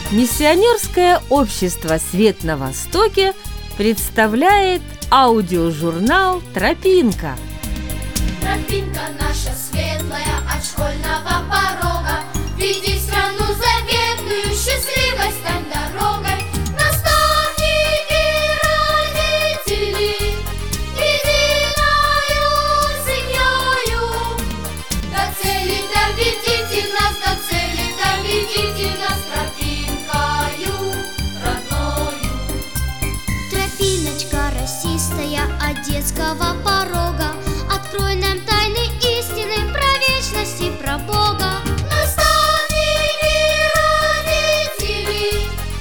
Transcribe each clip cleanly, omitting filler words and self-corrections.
Миссионерское общество «Свет на Востоке» представляет аудиожурнал «Тропинка». Тропинка наша светлая от школьного порога, веди в страну заветную, счастливой стань дорогой. Наставники, родители, единою семьёю, до цели доведите нас, до цели доведите нас тропинкою родною. Тропиночка росистая от детского порога, открой нам тайны истины про вечность и про Бога. Наставники, родители,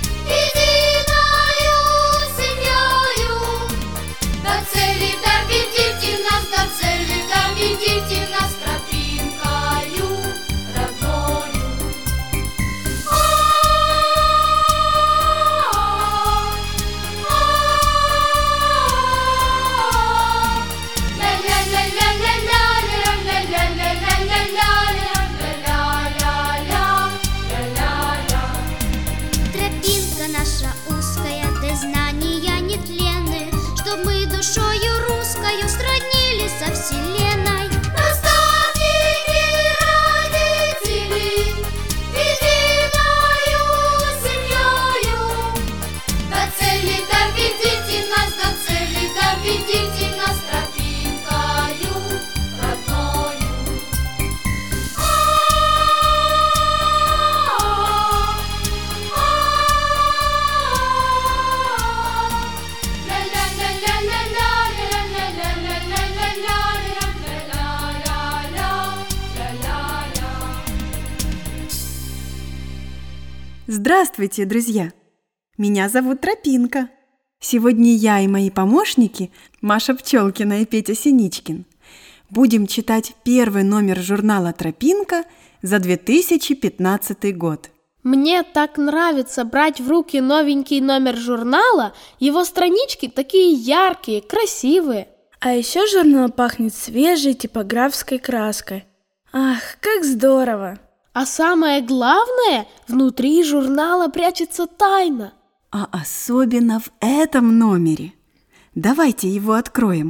единою семьёю, до цели доведите нас, до цели доведите нас тропинкою родною. Тропинка наша узкая, да знания нетленны, чтоб мы душою русскою сроднились со вселенной. Наставники, родители, единою семьёю, до цели доведите нас, до цели доведите нас тропинкою родною. Здравствуйте, друзья! Меня зовут Тропинка. Сегодня я и мои помощники, Маша Пчелкина и Петя Синичкин, будем читать первый номер журнала «Тропинка» за 2015 год. Мне так нравится брать в руки новенький номер журнала, его странички такие яркие, красивые. А еще журнал пахнет свежей типографской краской. Ах, как здорово! А самое главное, внутри журнала прячется тайна. А особенно в этом номере. Давайте его откроем.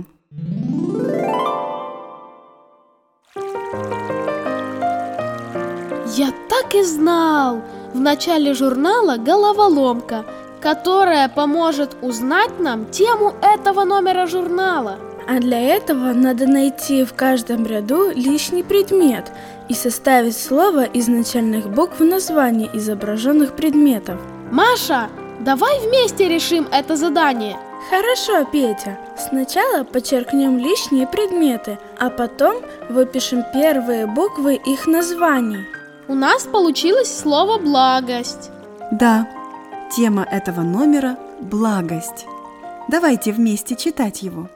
Я так и знал! В начале журнала головоломка, которая поможет узнать нам тему этого номера журнала. А для этого надо найти в каждом ряду лишний предмет и составить слово из начальных букв названий изображенных предметов. Маша, давай вместе решим это задание. Хорошо, Петя. Сначала подчеркнем лишние предметы, а потом выпишем первые буквы их названий. У нас получилось слово «благость». Да, тема этого номера – благость. Давайте вместе читать его.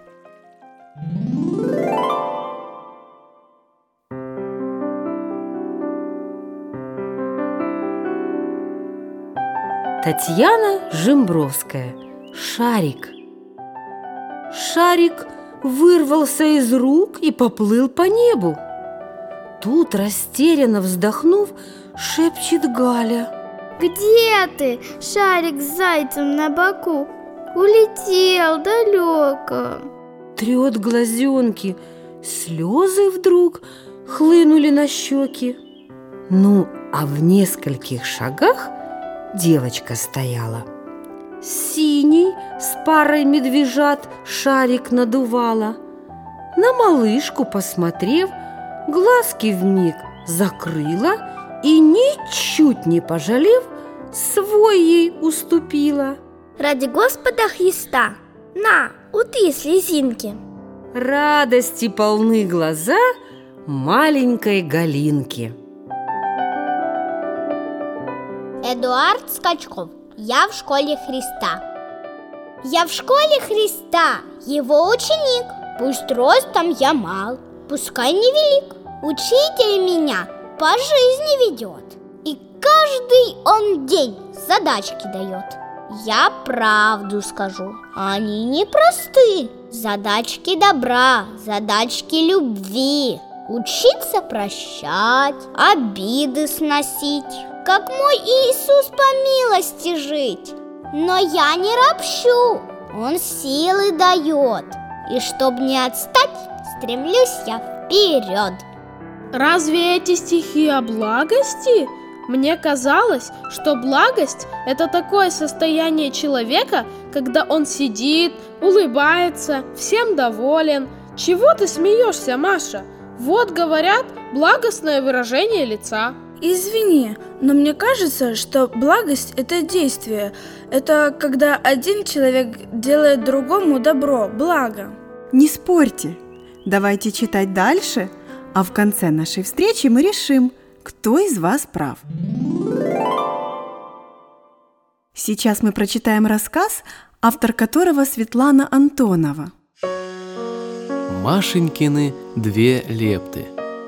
Татьяна Жимбровская. Шарик. Шарик вырвался из рук и поплыл по небу. Тут, растерянно вздохнув, шепчет Галя: «Где ты, шарик с зайцем на боку? Улетел далеко». Трет глазенки, слезы вдруг хлынули на щеки. Ну, а в нескольких шагах девочка стояла. Синий с парой медвежат шарик надувала. На малышку посмотрев, глазки вмиг закрыла и, ничуть не пожалев, свой ей уступила. «Ради Господа Христа, на, утри слезинки». Радости полны глаза маленькой Галинки. Эдуард Скачков. Я в школе Христа. Я в школе Христа, его ученик. Пусть ростом я мал, пускай невелик. Учитель меня по жизни ведет, и каждый он день задачки дает. Я правду скажу, они непросты. Задачки добра, задачки любви. Учиться прощать, обиды сносить. как мой Иисус по милости жить. Но я не ропщу, Он силы дает. И чтоб не отстать, стремлюсь я вперед. Разве эти стихи о благости? Мне казалось, что благость – это такое состояние человека, когда он сидит, улыбается, всем доволен. Чего ты смеешься, Маша? Вот, говорят, благостное выражение лица. Извини, но мне кажется, что благость – это действие. Это когда один человек делает другому добро, благо. Не спорьте. Давайте читать дальше, а в конце нашей встречи мы решим, кто из вас прав. Сейчас мы прочитаем рассказ, автор которого Светлана Антонова. Машенькины две лепты.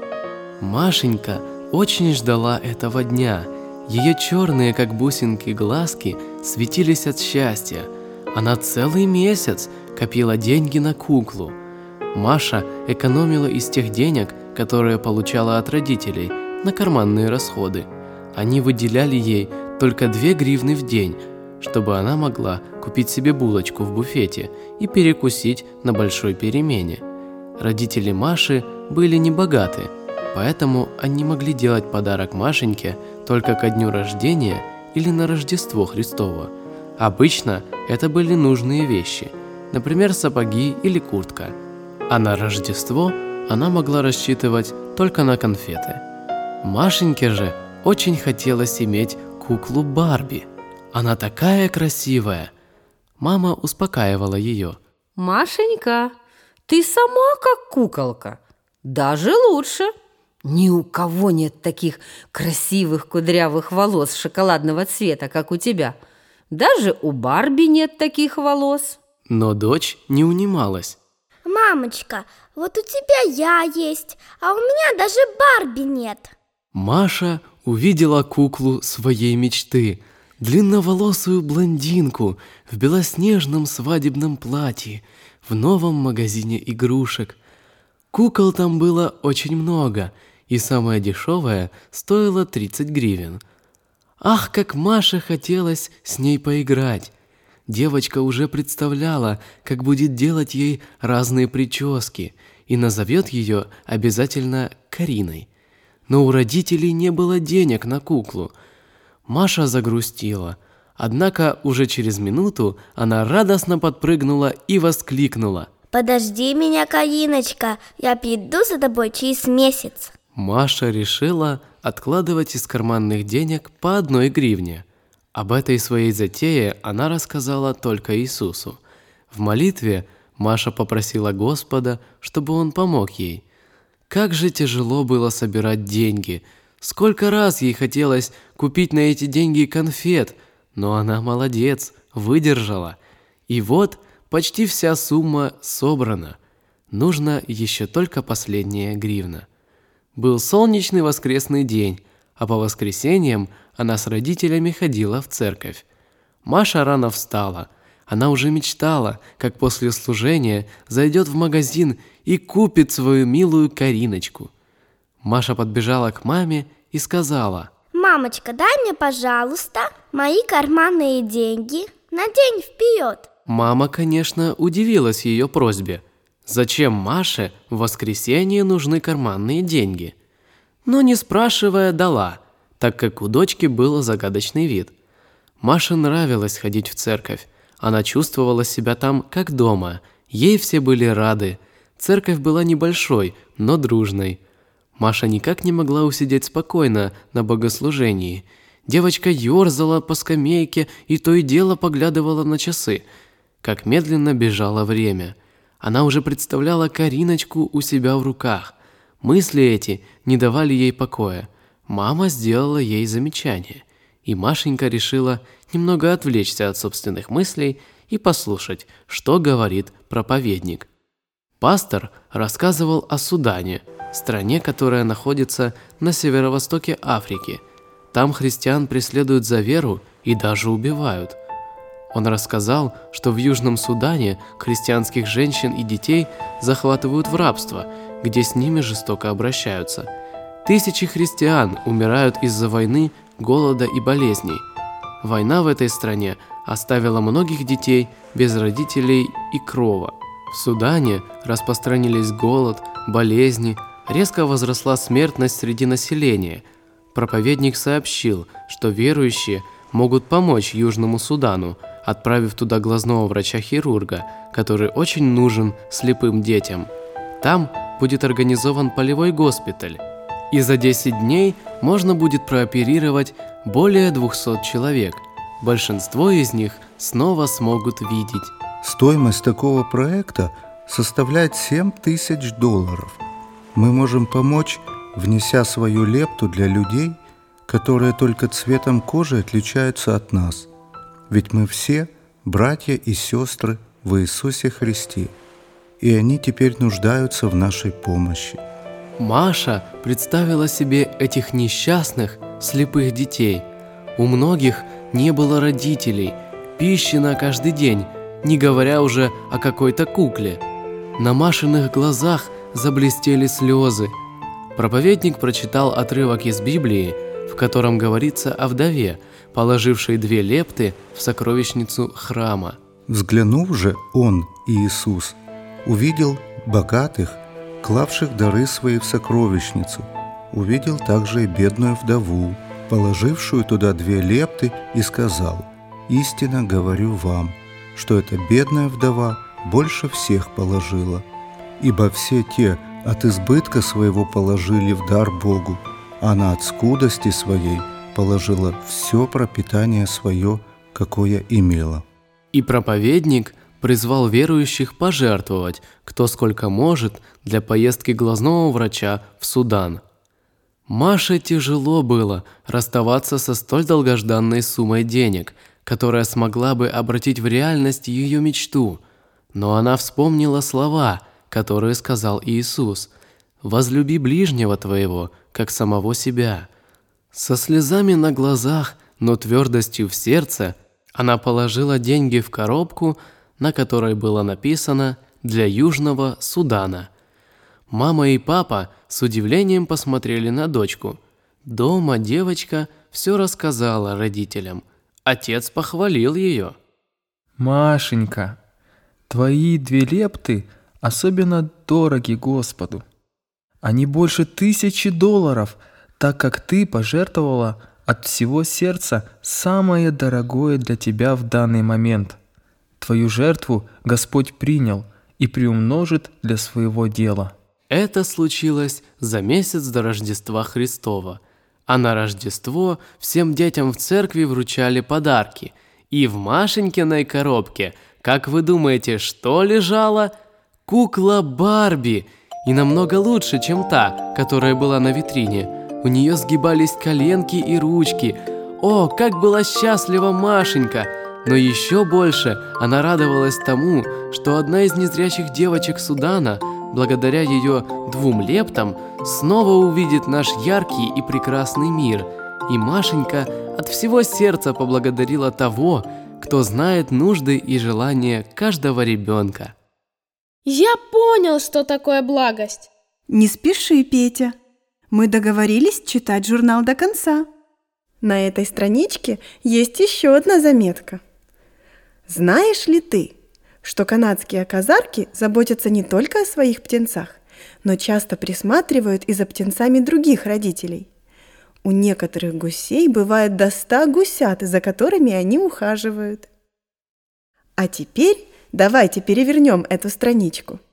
Машенька очень ждала этого дня. Ее черные, как бусинки, глазки светились от счастья. Она целый месяц копила деньги на куклу. Маша экономила из тех денег, которые получала от родителей, на карманные расходы. Они выделяли ей только 2 гривны в день, чтобы она могла купить себе булочку в буфете и перекусить на большой перемене. Родители Маши были небогаты, поэтому они могли делать подарок Машеньке только ко дню рождения или на Рождество Христово. Обычно это были нужные вещи, например, сапоги или куртка. А на Рождество она могла рассчитывать только на конфеты. Машеньке же очень хотелось иметь куклу Барби. Она такая красивая. Мама успокаивала ее. Машенька, ты сама как куколка, даже лучше. Ни у кого нет таких красивых кудрявых волос шоколадного цвета, как у тебя. Даже у Барби нет таких волос. Но дочь не унималась. Мамочка, вот у тебя я есть, а у меня даже Барби нет. Маша увидела куклу своей мечты, длинноволосую блондинку в белоснежном свадебном платье в новом магазине игрушек. Кукол там было очень много, и самая дешевая стоила 30 гривен. Ах, как Маше хотелось с ней поиграть! Девочка уже представляла, как будет делать ей разные прически, и назовет ее обязательно Кариной. Но у родителей не было денег на куклу. Маша загрустила, однако уже через минуту она радостно подпрыгнула и воскликнула: Подожди меня, Кариночка, я приду за тобой через месяц. Маша решила откладывать из карманных денег по 1 гривне. Об этой своей затее она рассказала только Иисусу. В молитве Маша попросила Господа, чтобы Он помог ей. Как же тяжело было собирать деньги. Сколько раз ей хотелось купить на эти деньги конфет, но она молодец, выдержала. И вот почти вся сумма собрана. Нужно еще только последняя гривна. Был солнечный воскресный день, а по воскресеньям она с родителями ходила в церковь. Маша рано встала. Она уже мечтала, как после служения зайдет в магазин и купит свою милую Кариночку. Маша подбежала к маме и сказала: Мамочка, дай мне, пожалуйста, мои карманные деньги на день вперед. Мама, конечно, удивилась ее просьбе. Зачем Маше в воскресенье нужны карманные деньги? Но не спрашивая, дала, так как у дочки был загадочный вид. Маше нравилось ходить в церковь. Она чувствовала себя там как дома. Ей все были рады. Церковь была небольшой, но дружной. Маша никак не могла усидеть спокойно на богослужении. Девочка ерзала по скамейке и то и дело поглядывала на часы. Как медленно бежало время. Она уже представляла Кариночку у себя в руках. Мысли эти не давали ей покоя. Мама сделала ей замечание, и Машенька решила немного отвлечься от собственных мыслей и послушать, что говорит проповедник. Пастор рассказывал о Судане, стране, которая находится на северо-востоке Африки. Там христиан преследуют за веру и даже убивают. Он рассказал, что в Южном Судане христианских женщин и детей захватывают в рабство, где с ними жестоко обращаются. Тысячи христиан умирают из-за войны голода и болезней. Война в этой стране оставила многих детей без родителей и крова. В Судане распространились голод, болезни, резко возросла смертность среди населения. Проповедник сообщил, что верующие могут помочь Южному Судану, отправив туда глазного врача-хирурга, который очень нужен слепым детям. Там будет организован полевой госпиталь, и за 10 дней можно будет прооперировать более 200 человек. Большинство из них снова смогут видеть. Стоимость такого проекта составляет $7000. Мы можем помочь, внеся свою лепту для людей, которые только цветом кожи отличаются от нас. Ведь мы все братья и сестры в Иисусе Христе, и они теперь нуждаются в нашей помощи. Маша представила себе этих несчастных, слепых детей. У многих не было родителей, пищи на каждый день, не говоря уже о какой-то кукле. На Машиных глазах заблестели слезы. Проповедник прочитал отрывок из Библии, в котором говорится о вдове, положившей 2 лепты в сокровищницу храма. Взглянув же он, Иисус, увидел богатых, клавших дары свои в сокровищницу, увидел также и бедную вдову, положившую туда 2 лепты, и сказал: «Истинно говорю вам, что эта бедная вдова больше всех положила, ибо все те от избытка своего положили в дар Богу, а она от скудости своей положила все пропитание свое, какое имела». И проповедник призвал верующих пожертвовать, кто сколько может, для поездки глазного врача в Судан. Маше тяжело было расставаться со столь долгожданной суммой денег, которая смогла бы обратить в реальность ее мечту. Но она вспомнила слова, которые сказал Иисус: «Возлюби ближнего твоего, как самого себя». Со слезами на глазах, но твердостью в сердце, она положила деньги в коробку, на которой было написано «Для Южного Судана». Мама и папа с удивлением посмотрели на дочку. Дома девочка все рассказала родителям. Отец похвалил ее. «Машенька, твои 2 лепты особенно дороги Господу. Они больше $1000, так как ты пожертвовала от всего сердца самое дорогое для тебя в данный момент. Твою жертву Господь принял и приумножит для своего дела». Это случилось за месяц до Рождества Христова. А на Рождество всем детям в церкви вручали подарки. И в Машенькиной коробке, как вы думаете, что лежало? Кукла Барби. И намного лучше, чем та, которая была на витрине. У нее сгибались коленки и ручки. О, как была счастлива Машенька! Но еще больше она радовалась тому, что одна из незрячих девочек Судана, благодаря ее 2 лептам, снова увидит наш яркий и прекрасный мир. И Машенька от всего сердца поблагодарила того, кто знает нужды и желания каждого ребенка. Я понял, что такое благость. Не спеши, Петя. Мы договорились читать журнал до конца. На этой страничке есть еще одна заметка. Знаешь ли ты, что канадские казарки заботятся не только о своих птенцах, но часто присматривают и за птенцами других родителей? У некоторых гусей бывает до 100 гусят, за которыми они ухаживают. А теперь давайте перевернем эту страничку.